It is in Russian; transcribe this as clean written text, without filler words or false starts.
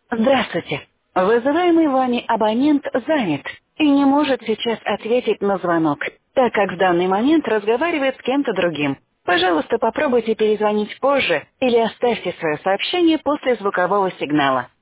Здравствуйте. Вызываемый вами абонент занят и не может сейчас ответить на звонок, так как в данный момент разговаривает с кем-то другим. Пожалуйста, попробуйте перезвонить позже или оставьте свое сообщение после звукового сигнала.